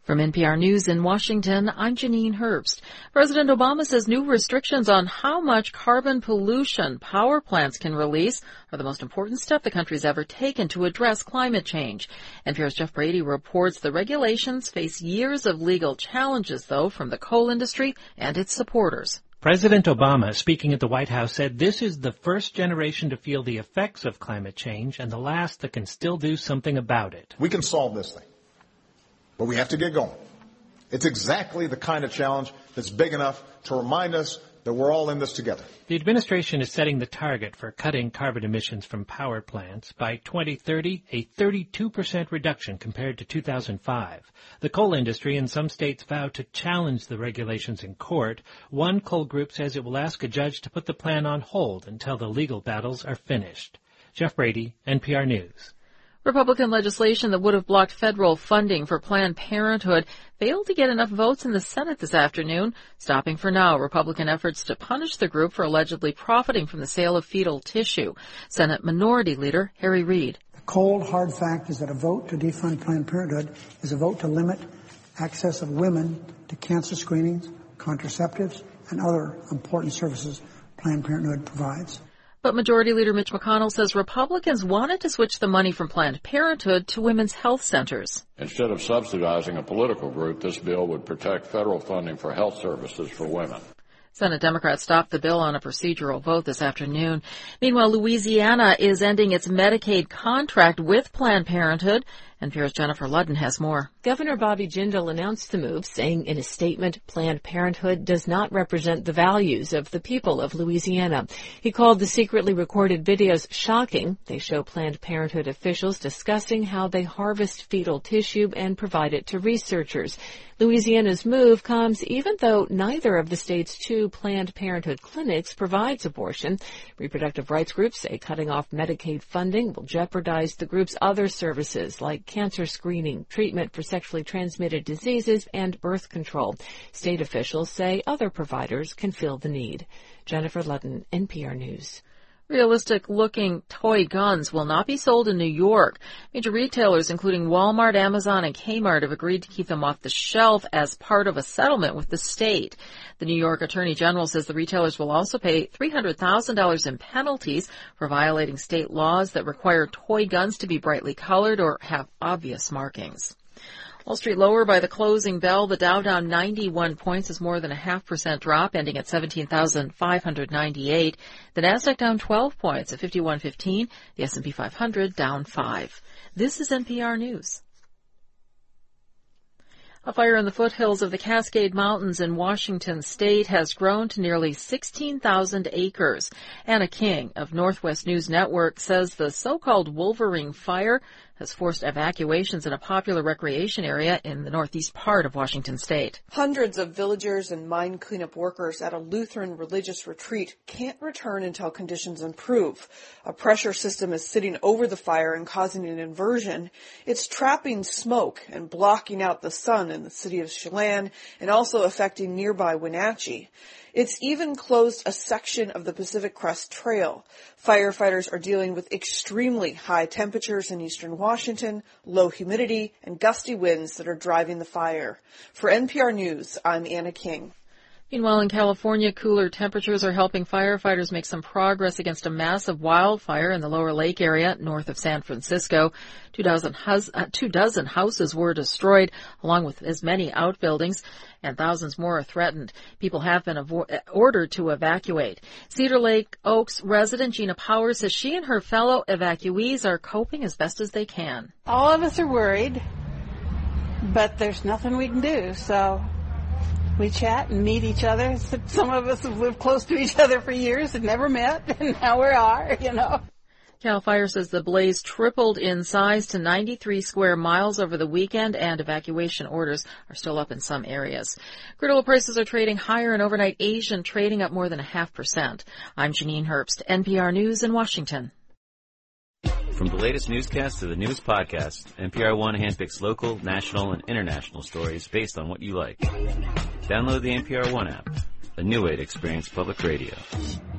From NPR News in Washington, I'm Janine Herbst. President Obama says new restrictions on how much carbon pollution power plants can release are the most important step the country's ever taken to address climate change. NPR's Jeff Brady reports the regulations face years of legal challenges, though, from the coal industry and its supporters. President Obama, speaking at the White House, said this is the first generation to feel the effects of climate change and the last that can still do something about it. We can solve this thing, but we have to get going. It's exactly the kind of challenge that's big enough to remind us that we're all in this together. The administration is setting the target for cutting carbon emissions from power plants by 2030, a 32% reduction compared to 2005. The coal industry in some states vow to challenge the regulations in court. One coal group says it will ask a judge to put the plan on hold until the legal battles are finished. Jeff Brady, NPR News. Republican legislation that would have blocked federal funding for Planned Parenthood failed to get enough votes in the Senate this afternoon, stopping for now Republican efforts to punish the group for allegedly profiting from the sale of fetal tissue. Senate Minority Leader Harry Reid. The cold, hard fact is that a vote to defund Planned Parenthood is a vote to limit access of women to cancer screenings, contraceptives, and other important services Planned Parenthood provides. But Majority Leader Mitch McConnell says Republicans wanted to switch the money from Planned Parenthood to women's health centers. Instead of subsidizing a political group, this bill would protect federal funding for health services for women. Senate Democrats stopped the bill on a procedural vote this afternoon. Meanwhile, Louisiana is ending its Medicaid contract with Planned Parenthood. NPR's Jennifer Ludden has more. Governor Bobby Jindal announced the move, saying in a statement, Planned Parenthood does not represent the values of the people of Louisiana. He called the secretly recorded videos shocking. They show Planned Parenthood officials discussing how they harvest fetal tissue and provide it to researchers. Louisiana's move comes even though neither of the state's two Planned Parenthood clinics provides abortion. Reproductive rights groups say cutting off Medicaid funding will jeopardize the group's other services like cancer screening, treatment for sexually transmitted diseases, and birth control. State officials say other providers can fill the need. Jennifer Ludden, NPR News. Realistic-looking toy guns will not be sold in New York. Major retailers, including Walmart, Amazon, and Kmart, have agreed to keep them off the shelf as part of a settlement with the state. The New York Attorney General says the retailers will also pay $300,000 in penalties for violating state laws that require toy guns to be brightly colored or have obvious markings. Wall Street lower by the closing bell. The Dow down 91 points is more than a 0.5% drop, ending at 17,598. The Nasdaq down 12 points at 5115. The S&P 500 down 5. This is NPR News. A fire in the foothills of the Cascade Mountains in Washington state has grown to nearly 16,000 acres. Anna King of Northwest News Network says the so-called Wolverine fire has forced evacuations in a popular recreation area in the northeast part of Washington state. Hundreds of villagers and mine cleanup workers at a Lutheran religious retreat can't return until conditions improve. A pressure system is sitting over the fire and causing an inversion. It's trapping smoke and blocking out the sun in the city of Chelan and also affecting nearby Wenatchee. It's even closed a section of the Pacific Crest Trail. Firefighters are dealing with extremely high temperatures in eastern Washington, low humidity, and gusty winds that are driving the fire. For NPR News, I'm Anna King. Meanwhile, in California, cooler temperatures are helping firefighters make some progress against a massive wildfire in the Lower Lake area north of San Francisco. 24 houses were destroyed, along with as many outbuildings, and thousands more are threatened. People have been ordered to evacuate. Cedar Lake Oaks resident Gina Powers says she and her fellow evacuees are coping as best as they can. All of us are worried, but there's nothing we can do, so we chat and meet each other. Some of us have lived close to each other for years and never met, and now we are, CAL FIRE says the blaze tripled in size to 93 square miles over the weekend, and evacuation orders are still up in some areas. Crude oil prices are trading higher in overnight Asian trading, up more than 0.5%. I'm Janine Herbst, NPR News in Washington. From the latest newscast to the newest podcast, NPR One handpicks local, national, and international stories based on what you like. Download the NPR One app, a new way to experience public radio.